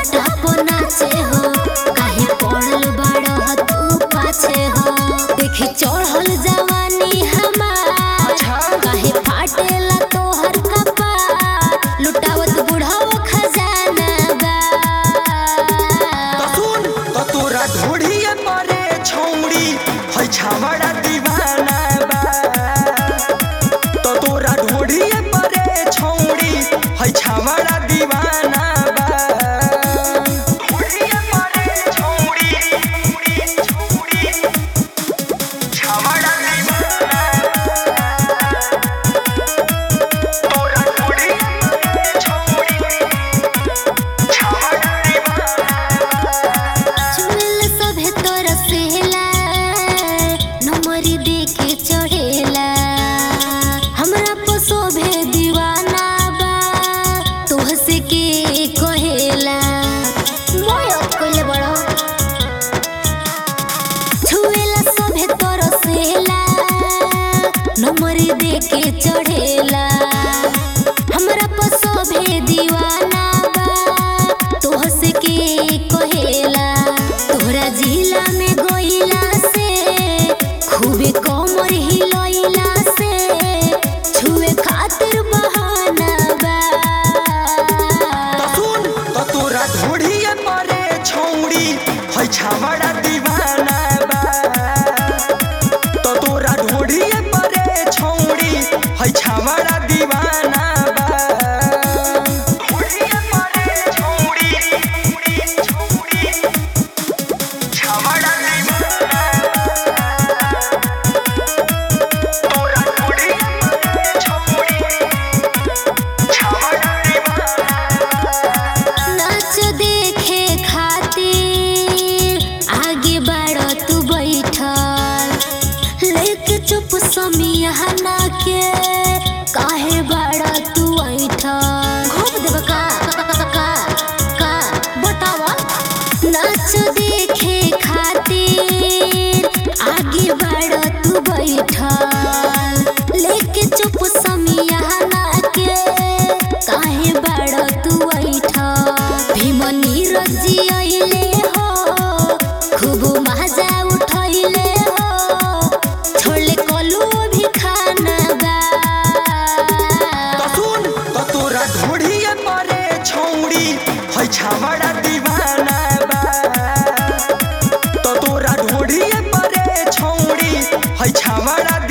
सटा बनाचे हो काहे पड़ल बाड़ तू पाछे हो देखी चढ़ल जवानी हमार काहे फाटेला तोहर कपार लुटावत बुढ़ाओ खजाना बा तो तोरा ढोढ़िए परे छौड़ी है छावड़ा दीवाना बा तो तोरा ढोढ़िए परे छौड़ी है छावड़ा दीवाना बा ढोढ़िए परे छौड़ी छावड़ा दीवाना तोरा ढोढ़िए परे छौड़ी छावड़ा चुमेल सभे तोर सेला नमरी देके चढ़ेला हमरा पर शोभे दीवाना बा तोहसे के कहेला मोयत कइले बड़ो छुएला सभे तोर सेला नमरी देके चढ़ेला हमरा पर शोभे दीवाना बा तोहसे के कहेला तोहरा जिला में गइला से खूबे कमर हिलइला से छुए खातिर बहाना बा तो तोरा ढोढ़िए परे छौड़ी है छावड़ा दीवाना बा तो तोरा ढोढ़िए परे छौड़ी है छावड़ा दीवाना बा ढोढ़िए परे छौड़ी छावड़ा दीवाना तोरा ढोढ़िए परे छौड़ी छावड़ा नाच देखे खातिर आगे बढ़ तू बैठल लेके चुप समियाना के काहे बढ़ तू ऐठल घूम देब का बतावा नाच देखे खातिर आगे बढ़ तू बैठल लेके चुप समियाना के काहे बढ़ तू ऐठल भीम नीरजी अइले हो खूब मजा उठैले हो छोड़ले कलू भी खाना बा तो तोरा ढोढ़िए परे छौड़ी है छावड़ा दीवाना बा तो तोरा ढोढ़िए परे छौड़ी है छावड़ा